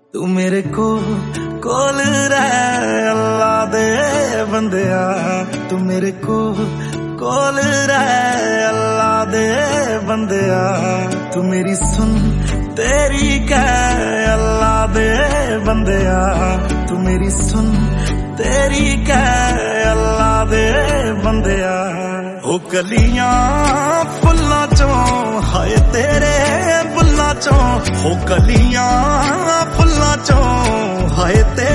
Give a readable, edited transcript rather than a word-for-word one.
तू मेरे कोल रह अल्लाह दे बंदिया, तू मेरे कोल रह अल्लाह दे बंदिया। तू मेरी सुन तेरी कह अल्लाह दे बंदिया, तू मेरी सुन तेरी कह अल्लाह दे बंदिया। ओ कलियां फुल्लां चों हाय तेरे बुल्लां चों, ओ कलियां फुल्लां चों हाय तेरे